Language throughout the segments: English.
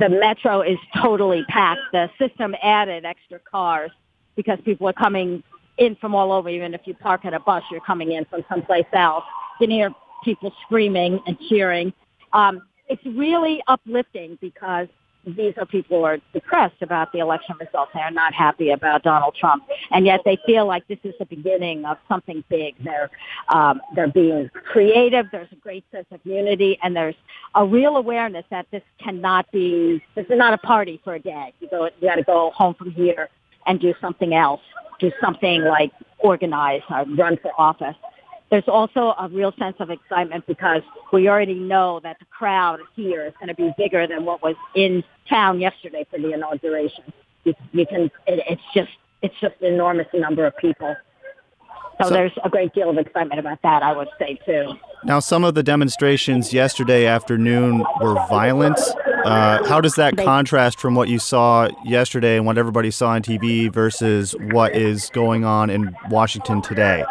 the metro is totally packed. The system added extra cars because people are coming in from all over. Even if you park at a bus, you're coming in from someplace else. You can hear people screaming and cheering. It's really uplifting because these are people who are depressed about the election results. They're not happy about Donald Trump, and yet they feel like this is the beginning of something big. They're being creative. There's a great sense of unity, and there's a real awareness that this is not a party for a day. You got to go home from here and do something else, do something like organize or run for office. There's also a real sense of excitement because we already know that the crowd here is going to be bigger than what was in town yesterday for the inauguration. It's just an enormous number of people. So there's a great deal of excitement about that, I would say, too. Now, some of the demonstrations yesterday afternoon were violent. How does that contrast from what you saw yesterday and what everybody saw on TV versus what is going on in Washington today?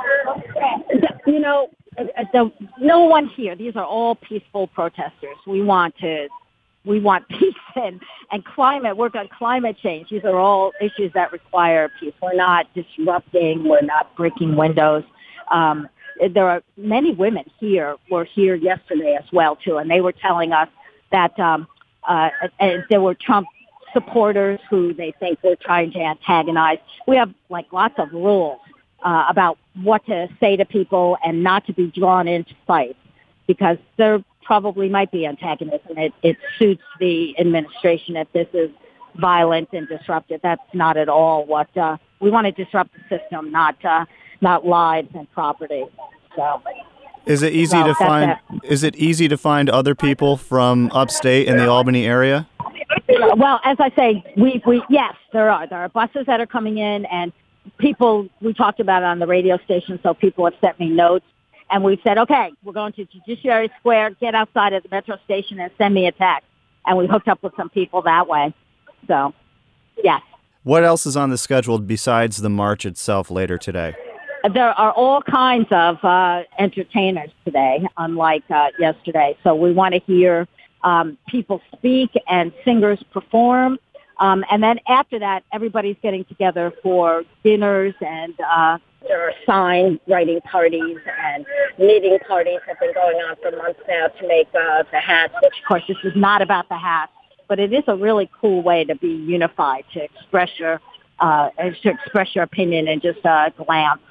No one here. These are all peaceful protesters. We want peace and climate, work on climate change. These are all issues that require peace. We're not disrupting. We're not breaking windows. There are many women were here yesterday as well, too, and they were telling us that there were Trump supporters who they think were trying to antagonize. We have lots of rules about what to say to people and not to be drawn into fights because there probably might be antagonism. It suits the administration if this is violent and disruptive. That's not at all what we want to disrupt the system, not lives and property. So, is it easy to find? Is it easy to find other people from upstate in the Albany area? Well, as I say, yes, there are. There are buses that are coming in and people, we talked about it on the radio station, so people have sent me notes, and we said, okay, we're going to Judiciary Square, get outside of the metro station and send me a text. And we hooked up with some people that way. So, yes. What else is on the schedule besides the march itself later today? There are all kinds of entertainers today, unlike yesterday. So we want to hear people speak and singers perform. And then after that, everybody's getting together for dinners and there are sign writing parties and knitting parties have been going on for months now to make the hats, which of course this is not about the hats, but it is a really cool way to be unified, to express your opinion and just glance.